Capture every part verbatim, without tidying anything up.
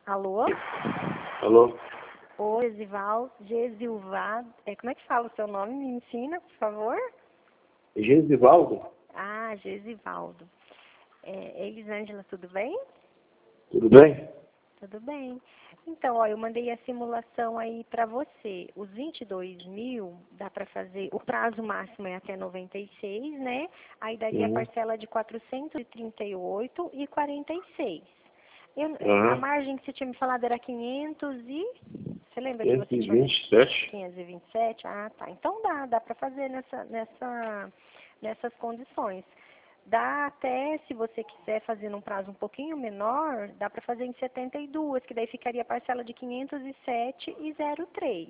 Alô? Alô? Oi, Gesival, Gesilvado. É, como é que fala o seu nome? Me ensina, por favor. Gesivaldo? Ah, Gesivaldo. É, Elisângela, tudo bem? Tudo bem? Tudo bem. Então, ó, eu mandei a simulação aí para você. Os vinte e dois mil, dá para fazer, o prazo máximo é até noventa e seis, né? Aí daria a Uhum. parcela de quatrocentos e trinta e oito e quarenta e seis. Eu, a Aham. margem que você tinha me falado era quinhentos e... Você lembra que você quinhentos e tinha me... vinte e sete. quinhentos e vinte e sete? Ah, tá. Então dá, dá para fazer nessa, nessa, nessas condições. Dá até, se você quiser fazer num prazo um pouquinho menor, dá para fazer em setenta e dois, que daí ficaria a parcela de quinhentos e sete e zero três.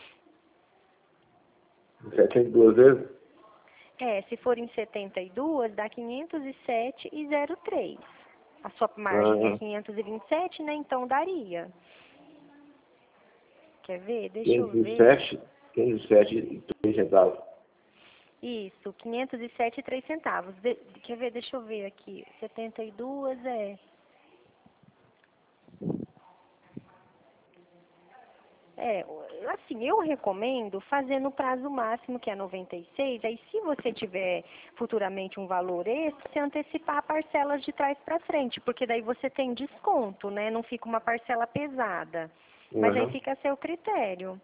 setenta e duas vezes? É, se for em setenta e dois, dá quinhentos e sete e zero três. A sua margem é Aham. quinhentos e vinte e sete, né? Então daria. Quer ver? Deixa eu quinhentos e ver. sete. quinhentos e sete e três centavos. Isso, quinhentos e sete e três centavos. De, quer ver? Deixa eu ver aqui. setenta e dois é... É, assim, eu recomendo fazer no prazo máximo, que é noventa e seis. Aí, se você tiver futuramente um valor extra, você antecipar parcelas de trás para frente, porque daí você tem desconto, né? Não fica uma parcela pesada. Mas aí Aham. fica a seu critério.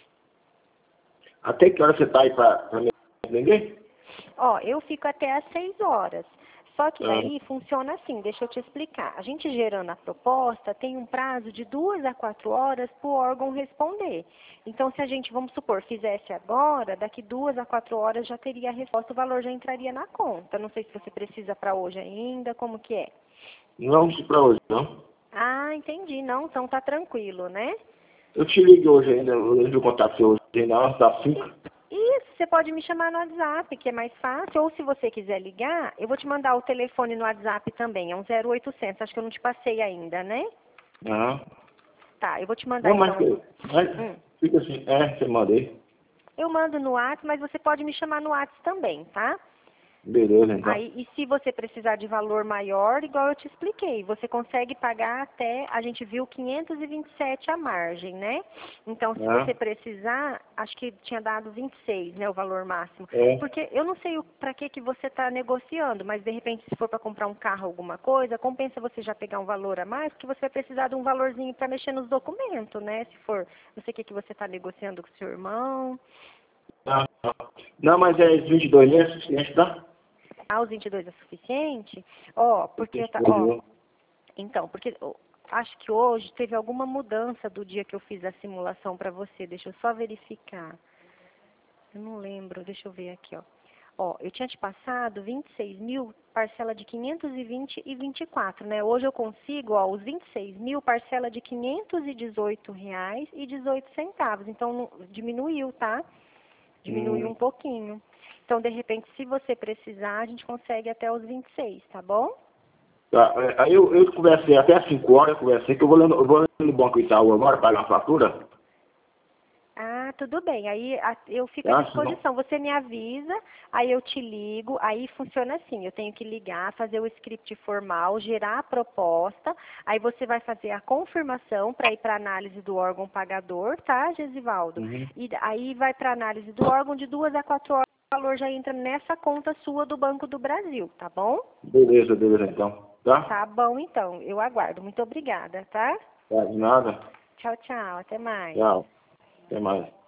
Até que hora você tá aí pra, pra me atender? Ó, eu fico até às seis horas. Só que Ah, daí funciona assim, deixa eu te explicar. A gente gerando a proposta tem um prazo de duas a quatro horas para o órgão responder. Então, se a gente, vamos supor, fizesse agora, daqui duas a quatro horas já teria a resposta, o valor já entraria na conta. Não sei se você precisa para hoje ainda, como que é? não vamos pra hoje, não. Ah, entendi. Não, então tá tranquilo, né? Eu te ligo hoje ainda, eu entro em contato com você hoje ainda, antes das cinco. Isso, você pode me chamar no WhatsApp, que é mais fácil. Ou se você quiser ligar, eu vou te mandar o telefone no WhatsApp também. É um zero oitocentos, acho que eu não te passei ainda, né? Aham. Tá, eu vou te mandar Não, mas, então. mas Hum. fica assim, é, você mandei. Eu mando no WhatsApp, mas você pode me chamar no WhatsApp também, tá? Beleza, então. Aí, e se você precisar de valor maior, igual eu te expliquei, você consegue pagar até, a gente viu quinhentos e vinte e sete a margem, né? Então, se você Ah, precisar, acho que tinha dado vinte e seis, né, o valor máximo. é. Porque eu não sei para que que você está negociando, mas de repente, se for para comprar um carro, alguma coisa, compensa você já pegar um valor a mais, porque você vai precisar de um valorzinho para mexer nos documentos, né? Se for, não sei o que que você está negociando com seu irmão. Ah, não, mas é vinte e dois né? Suficiente, tá? Ah, os vinte e dois é suficiente? Ó, porque tá, ó, vinte e dois, então, porque ó, acho que hoje teve alguma mudança do dia que eu fiz a simulação para você. Deixa eu só verificar. Eu não lembro, deixa eu ver aqui, ó. Ó, eu tinha te passado vinte e seis mil, parcela de quinhentos e vinte e vinte e quatro, né? Hoje eu consigo, ó, os vinte e seis mil, parcela de quinhentos e dezoito reais e dezoito centavos. Então, não- diminuiu, tá? Diminuiu Hum, um pouquinho. Então, de repente, se você precisar, a gente consegue até os vinte e seis, tá bom? tá. É, aí eu, eu conversei até às cinco horas, eu conversei, que eu vou lá no, eu vou lá no Banco Itaú agora pagar a fatura. Ah, tudo bem. Aí a- eu fico à Tá? Senão, disposição. Você me avisa, aí eu te ligo. Aí funciona assim: eu tenho que ligar, fazer o script formal, gerar a proposta. Aí você vai fazer a confirmação para ir para análise do órgão pagador, tá, Gesivaldo? uhum. E d- aí vai para análise do órgão de duas a quatro horas. O valor já entra nessa conta sua do Banco do Brasil, tá bom? Beleza, beleza então. Tá? Tá bom, então. Eu aguardo. Muito obrigada, tá? Tá, de nada. Tchau, tchau. Até mais. Tchau. Até mais.